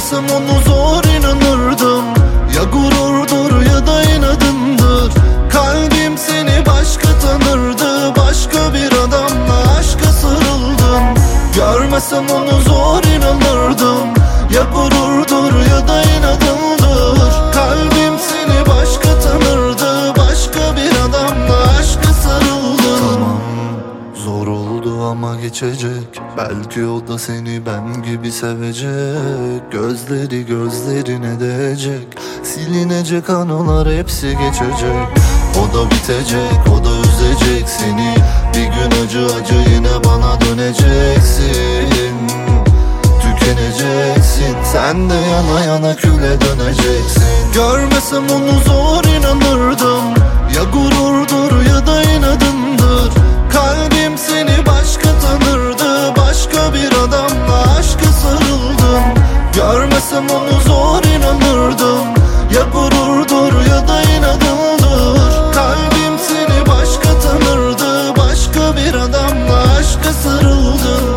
Görmesem onu zor inanırdım. Ya gururdur ya da inadındır. Kalbim seni başka tanırdı. Başka bir adamla aşka sarıldım. Görmesem onu zor inanırdım. Ya gururdur ya da inadındır. Kalbim seni başka tanırdı. Başka bir adamla aşka sarıldım. Tamam, zor oldu ama geçecek. Belki o da seni ben gibi sevecek. Gözleri gözlerine değecek. Silinecek anılar hepsi geçecek. O da bitecek, o da üzecek seni. Bir gün acı acı yine bana döneceksin. Tükeneceksin, sen de yana yana küle döneceksin. Görmesem onu zor inanırdım. Ya gururdur ya da inadındır. Kalbim seni başka tanırdı. Başka bir adamla aşka sarıldım. Görmesem onu zor inanırdım. Ya gururdur ya da inadındır. Kalbim seni başka tanırdı. Başka bir adamla aşka sarıldım.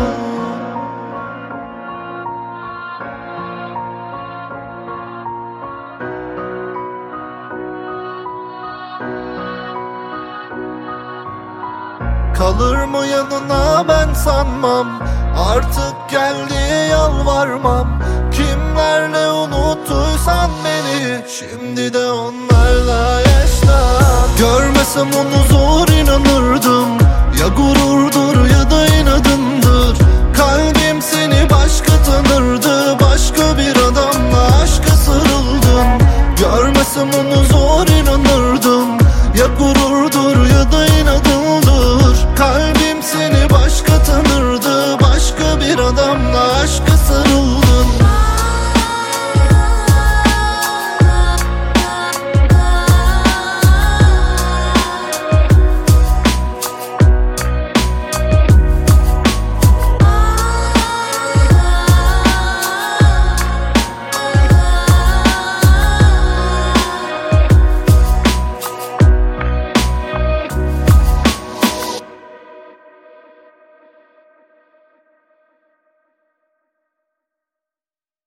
Kalır mı yanına ben sanmam. Artık gel diye yalvarmam. Kimlerle unuttuysan beni, şimdi de onlarla yaşla. Görmesem onu zor inanırdım. Ya gururdur ya da inadındır. Kalbim seni başka tanırdı. Başka bir adamla aşka sarıldım. Görmesem onu zor